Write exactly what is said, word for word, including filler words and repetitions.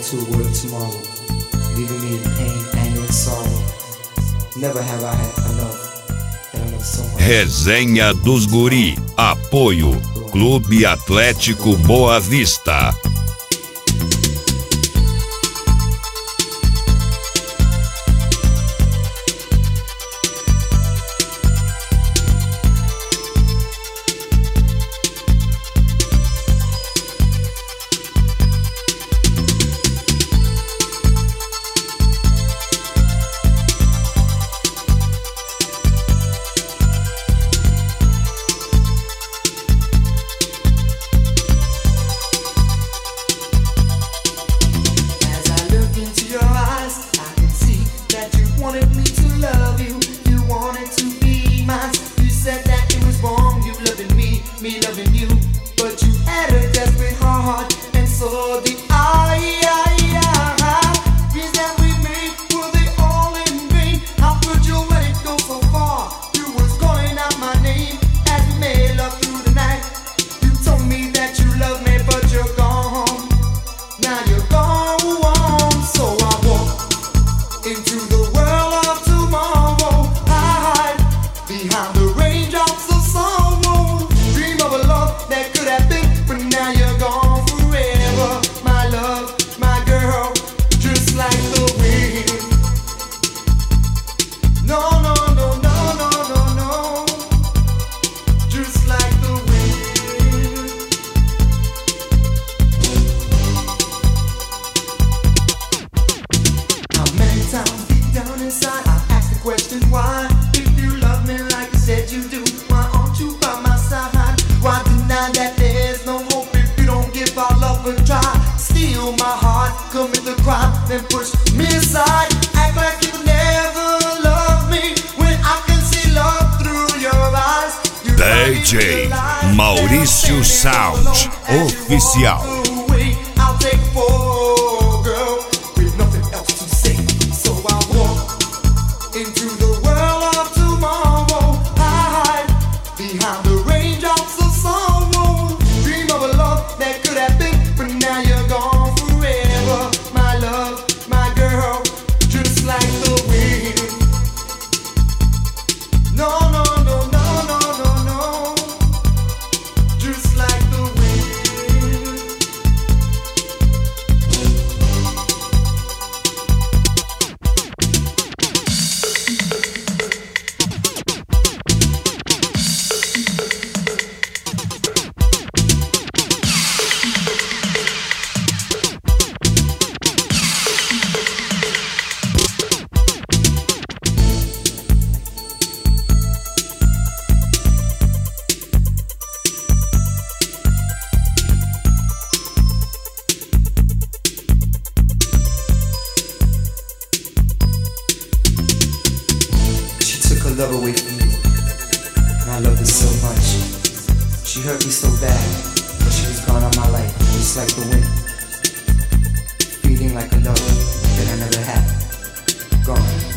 into a world of tomorrow, leaving me in pain, anger and sorrow. Never have I had enough, and I love so much. Resenha dos Guri. Apoio Clube Atlético Boa Vista. Wanted me to love you, you wanted to be mine. You said that it was wrong, you loving me, me loving you. But you had a desperate heart, and so did I. Dreams that we made, were they all in vain? How could you let it go so far? You was calling out my name as we made love through the night. You told me that you love me, but you're gone. Now you're gone, so I walk into the behind the raindrops of sorrow, dream of a love that could have been, but now you're gone forever. My love, my girl, just like the wind. No, no, no, no, no, no, no, just like the wind. How many times deep down inside I ask the question why? Said you do, why aren't you by my side? Why deny that there's no hope if you don't give our love a try? Steal my heart, commit the crime, then push me aside. Act like you never loved me when I can see love through your eyes. You D J Maurício Sound Oficial. I'll take four, girl, with nothing else to say. So I walk into the world of tomorrow, behind the raindrops of sorrow, dream of a love that could have been, but now you're gone forever. My love, my girl, just like the wind. No, no, no, no, no, no, no, just like the wind. Love away from me, and I loved her so much. She hurt me so bad, but she was gone out my life, just like the wind, feeling like a love that I never had. Gone.